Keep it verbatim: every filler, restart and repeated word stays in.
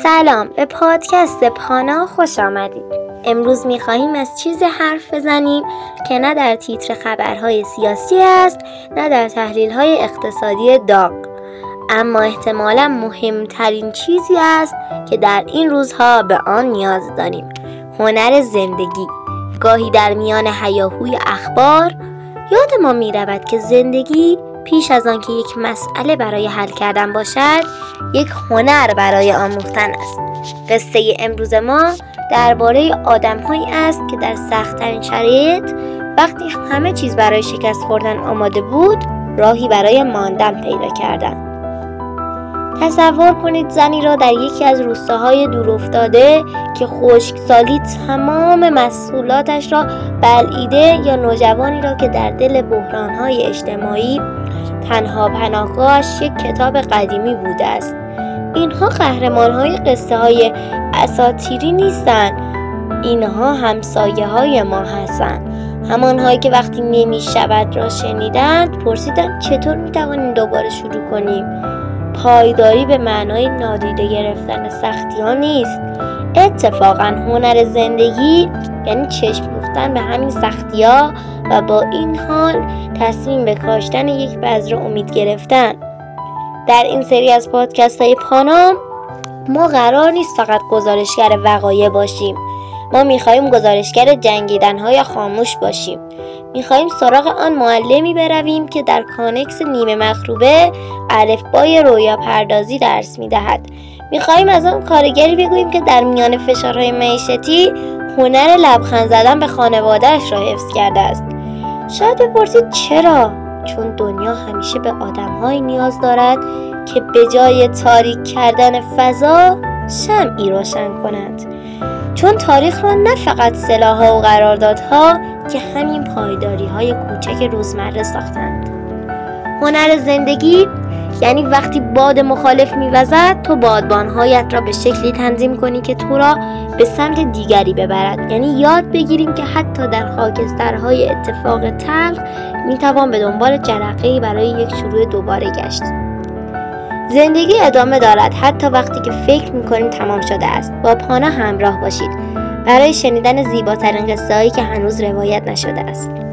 سلام، به پادکست پانا خوش آمدید. امروز می‌خواهیم از چیزی حرف بزنیم که نه در تیتر خبرهای سیاسی است، نه در تحلیل‌های اقتصادی داغ، اما احتمالاً مهمترین چیزی است که در این روزها به آن نیاز داریم: هنر زندگی. گاهی در میان هیاهوی اخبار یاد ما می‌رود که زندگی پیش از آن که یک مسئله برای حل کردن باشد، یک هنر برای آموختن است. قصه امروز ما درباره آدم‌هایی است که در سخت‌ترین شرایط، وقتی همه چیز برای شکست خوردن آماده بود، راهی برای ماندن پیدا کردند. تصور کنید زنی را در یکی از روستاهای دورافتاده که خشکسالی تمام محصولاتش را بلعیده، یا نوجوانی را که در دل بحران‌های اجتماعی تنها پناهگاهش یک کتاب قدیمی بوده است. اینها قهرمان‌های قصه‌های اساطیری نیستند، اینها همسایه‌های ما هستند، همان‌هایی که وقتی نمی‌شود را شنیدند پرسیدند چطور می‌توانیم دوباره شروع کنیم. پایداری به معنای نادیده گرفتن سختی‌ها نیست. اتفاقاً هنر زندگی یعنی چشم دوختن به همین سختی‌ها و با این حال تصمیم به کاشتن یک بذر امید گرفتن. در این سری از پادکست‌های پانام ما قرار نیست فقط گزارشگر وقایع باشیم. ما می‌خواهیم گزارشگر جنگیدن‌های خاموش باشیم. می‌خواهیم سراغ آن معلمی برویم که در کانکس نیمه مخروبه الفبای رویا پردازی درس می‌دهد. می‌خواهیم از آن کارگری بگوییم که در میان فشارهای معیشتی هنر لبخند زدن به خانواده‌اش را حفظ کرده است. شاید بپرسید چرا؟ چون دنیا همیشه به آدم‌هایی نیاز دارد که به جای تاریک کردن فضا شمعی روشن کنند. چون تاریخ را نه فقط سلاح‌ها و قراردادها که همین پایداری‌های کوچک روزمره ساختند. هنر زندگی یعنی وقتی باد مخالف می‌وزد تو بادبان‌هایت را به شکلی تنظیم کنی که تو را به سمت دیگری ببرد. یعنی یاد بگیریم که حتی در خاکسترهای اتفاق تلخ می‌توان به دنبال جرقه‌ای برای یک شروع دوباره گشت. زندگی ادامه دارد حتی وقتی که فکر می‌کنیم تمام شده است. با پانا همراه باشید برای شنیدن زیباترین قصه‌هایی که هنوز روایت نشده است.